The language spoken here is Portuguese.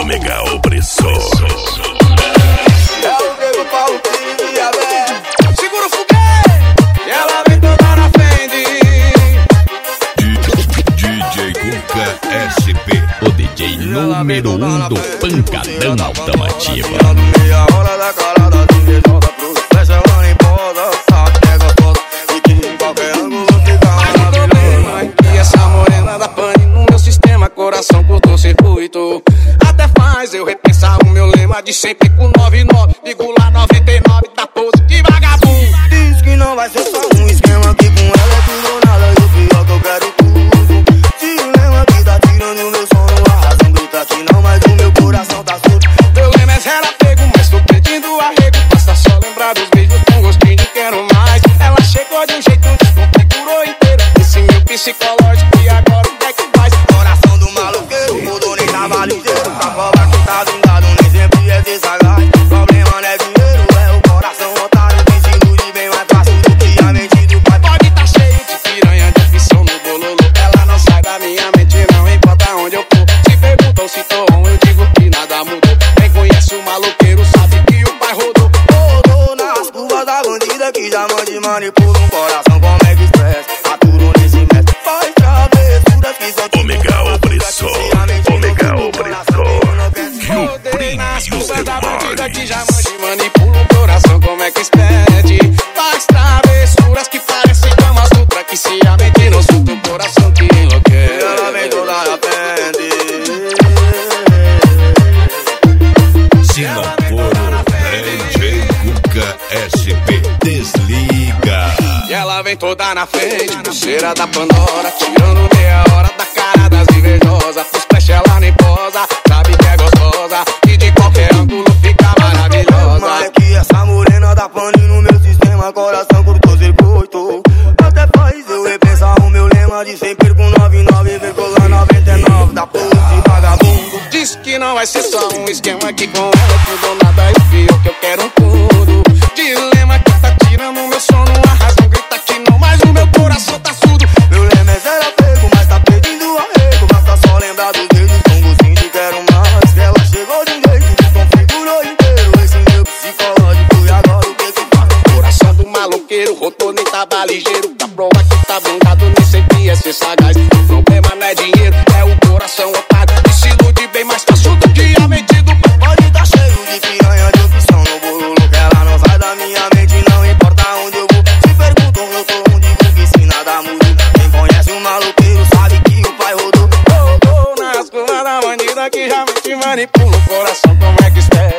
Ômega opressor. É o Diego Paulo que me abre. Segura o foguete e ela vem toda na frente. DJ Cuca SP, o DJ número 1 do Pancadão Automotiva. Meia hora da calada de invejosa pro flecha, ela nem posa. Sabe que é gostosa e que em qualquer ângulo fica maravilhosa. E essa morena da pane no meu sistema, coração cortou circuito. Até faz eu repensar o meu lema de sempre com 99. Ligo lá 99 da pose de vagabundo. Diz que não vai ser só um esquema, que com ela é tudo ou nada. E o pior que eu quero tudo. Se o lema que tá tirando meu sono, a razão grita que não, mas o meu coração tá surdo. Meu lema é zero apego, mas tô pedindo arrego. Basta só lembrar dos beijos com gostinho de quero mais. Ela chegou de um jeito que configurou inteiro esse meu psicológico e agora o que é que faz? Coração do maloqueiro, mudou nem tava ligeiro. Pra provar que tá vingado, nem sempre é ser sagaz. Problema não é dinheiro, é o coração otário que se ilude bem mais fácil do que a mente do pai. Pode tá cheio de piranha, de ficção no bololô. Ela não sai da minha mente, não importa onde eu for. Se perguntam se tô on, eu digo que nada mudou. Quem conhece o maloqueiro sabe que o pai rodou. Rodou nas curvas da bandida que já mande manipula um coração como é que expressa. Aturo nesse mestre, faz travessuras que só te Ômega opressor, Ômega opressor. rodei nas curvas da bandida que já manipula o coração como é que expede. Faz travessuras que parecem camas ultra, que se a mente não solta o coração que enlouquece. Ela vem toda na frente. Se não for o DJ Cuca SP, desliga. E ela vem toda na frente, pulseira da Pandora, tirando meia hora da cara das invejosas. Os flash ela nem posa, sabe que é gostosa e de qualquer ângulo fica maravilhosa. Mas é que essa morena da pane no meu sistema, coração cortou circuito. Até faz eu repensar o meu lema de sempre com 99,99 da pose de vagabundo. Diz que não vai ser só um esquema, que com ela tudo ou nada, e o pior que eu quero tudo. Dilema que tá tirando meu sono, a razão grita que não, mas o meu coração tá surdo. Meu lema é zero apego, mas tá pedindo arrego. Basta só lembrar dos beijos com gostinho de quero mais. Ela chegou de um jeito que configurou inteiro esse meu psicológico e agora o que que faz? Coração do maloqueiro, rodou nem tava ligeiro. Pra provar que tá blindado, nem sempre é ser sagaz. O problema não é dinheiro, é o coração otário que se ilude bem mais fácil do que a mente do pai. Pode tá cheio de piranha, de opção no bololô, que ela não sai da minha mente, não importa onde eu vou. Se perguntam eu tô onde vou, que se nada muda. Quem conhece o maloqueiro sabe que o pai rodou. Rodou nas curvas da bandida que já te manipula o coração como é que espera.